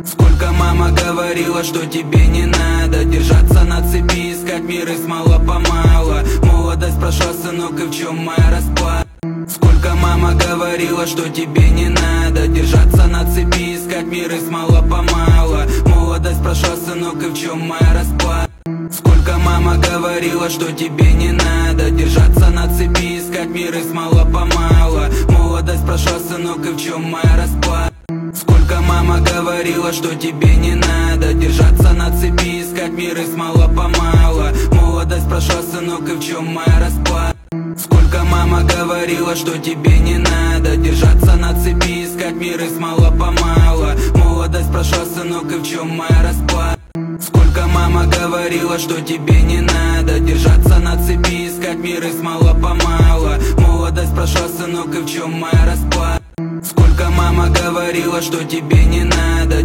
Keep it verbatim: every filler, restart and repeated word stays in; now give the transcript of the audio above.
Сколько мама говорила, что тебе не надо держаться на цепи, искать мир из мало-помало. Молодость прошла, сынок, и в чем моя расплата? Сколько мама говорила, что тебе не надо держаться на цепи, искать мир из мало-помало. Молодость прошла, сынок, и в чем моя расплата? Сколько мама говорила, что тебе не надо держаться на цепи, искать мир из мало-помало. Молодость прошла, сынок, и в чем моя расплата? Сколько мама говорила, что тебе не надо держаться на цепи, искать мир из мало-помало. Молодость прошла, сынок, и в чем моя расплата? Сколько мама говорила, что тебе не надо держаться на цепи, искать мир из мало-помало. Молодость прошла, сынок, и в чем моя расплата? Сколько мама говорила, что тебе не надо держаться на цепи, искать мир из мало-помало. Молодость прошла, сынок, и в чем моя расплата? Сколько мама говорила, что тебе не надо